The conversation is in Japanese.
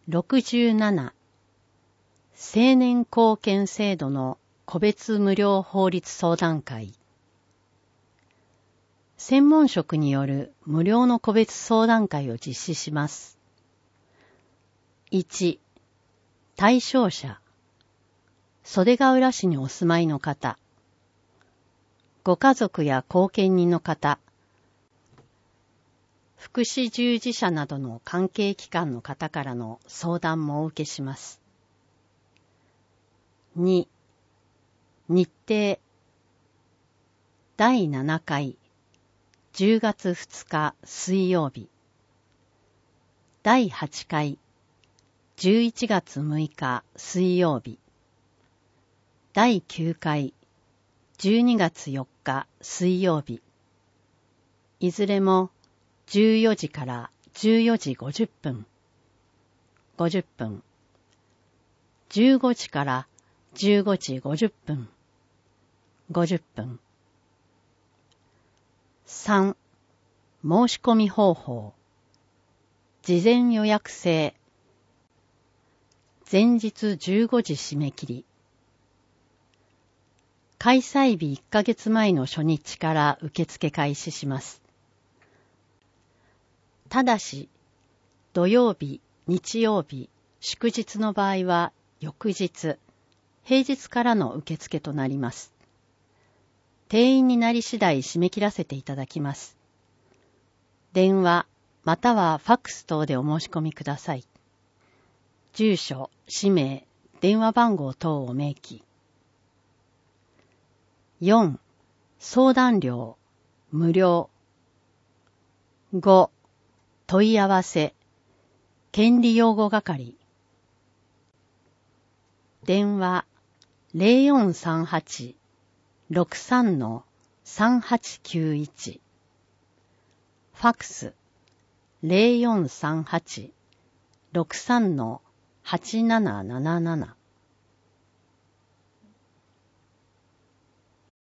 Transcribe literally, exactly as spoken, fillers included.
ろくじゅうなな、青年貢献制度の個別無料法律相談会。専門職による無料の個別相談会を実施します。いち、対象者。袖ヶ浦市にお住まいの方。ご家族や後見人の方。福祉従事者などの関係機関の方からの相談もお受けします。に、日程。だいななかい、じゅうがつふつか水曜日。だいはちかい、じゅういちがつむいか水曜日。だいきゅうかい、じゅうにがつよっか水曜日。いずれもじゅうよじからじゅうよじごじゅっぷん、ごじゅっぷん。じゅうごじからじゅうごじごじゅっぷん、ごじゅっぷん。さん、申し込み方法。事前予約制。前日じゅうごじ締め切り。開催日いっかげつまえの初日から受付開始します。ただし、土曜日、日曜日、祝日の場合は翌日、平日からの受付となります。定員になり次第締め切らせていただきます。電話、またはファックス等でお申し込みください。住所、氏名、電話番号等を明記。よん、相談料、無料。ご、問い合わせ、権利擁護係。電話、ゼロよんさんはち ろくさん さんはちきゅういち。ファックス、ゼロよんさんはち ろくさん はちななななな。